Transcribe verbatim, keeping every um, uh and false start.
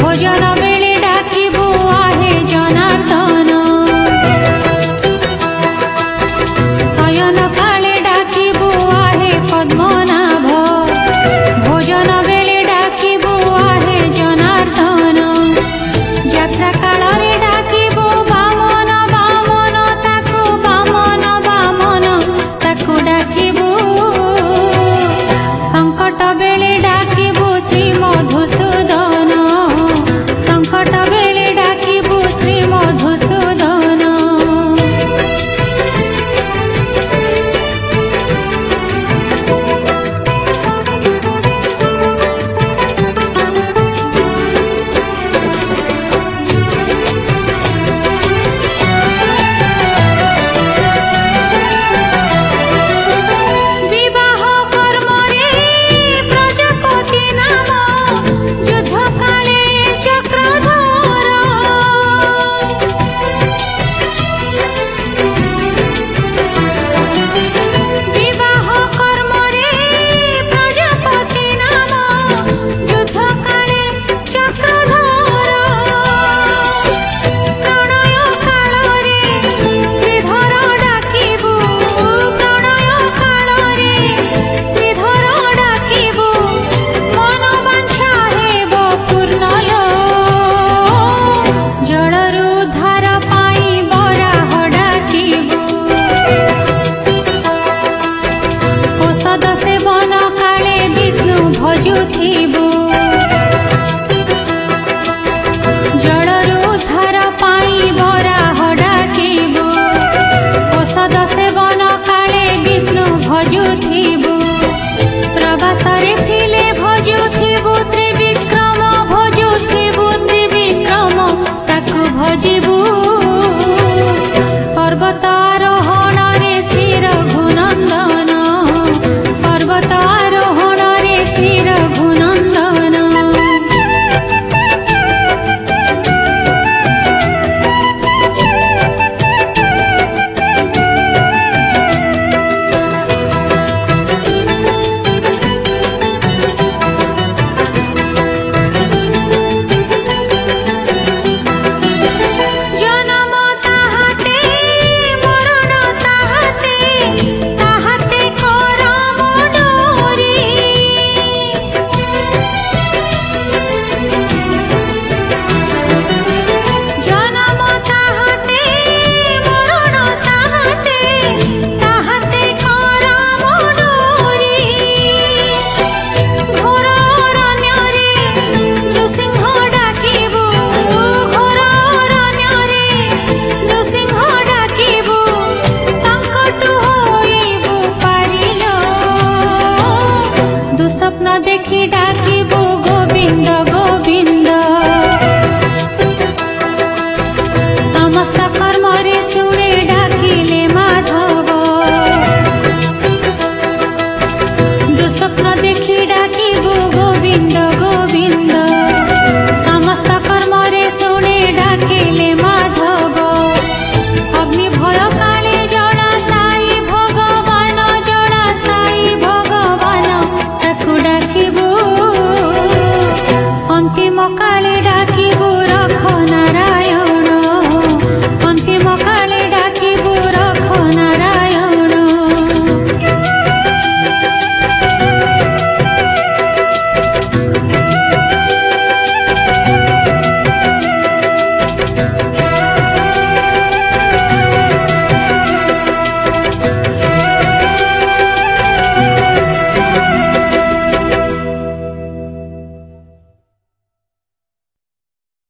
भोजन बेले डाकिबु आहे जनार्दन शयन काले डाकिबु आहे पद्मनाभ भोजन बेले डाकिबु आहे जनार्दन यात्रा काल रे डाकिबु बामन बामन ताकु बामन बामन ताकु डाकिबु संकट बेले डाकिबु श्री मधुसूदन संकट बेले डाकिबु श्री मधुसूदन विवाह कर्म रे प्रजापति नाम युद्ध काले चक्रधर विवाह कर्म रे प्रजापति नाम युद्ध काले चक्रधर प्रणय काल रे श्रीधर डाकिबु प्रणय काल रे श्रीधर डाकिबु मन वांछा हेब पूर्ण लो जड़रू धार पाई बराह डाकिबु औषध सेवन काले विष्णु भजुथिबु जड़रू धार पाई बराह डाकिबु औषध सेवन काले विष्णु भजुथिबु प्रवासरे थिले भजुथिबु त्रिविक्रम भजुथिबु त्रिविक्रम ताकु भजिबु पर्वत आरोहण रे श्री रघुनंदन पर्वत आरोहण रे श्री रघुनंदन जन्म ताहाते मरण ताहाते ताहाते करम डोरी जन्म ताहाते मरण ताहाते ताहाते करम डोरी घोर अरण्य रे नृसिंह डाकिबु घोर अरण्य रे नृसिंह डाकिबु संकट होइबु पारिलो दुस्वप्न देखि डाकिबु गोविंद गोविंद समस्त कर्म रे शुणे डाकिले माधव दुस्वप्न देखि डाकिबु गोविंद गोविंद समस्त कर्म रे शुणे डाकिले माधव अग्नि भय काले जड़ा साई भगवान जड़ा साई भगवान ताकु डाकिबु अंतिम काले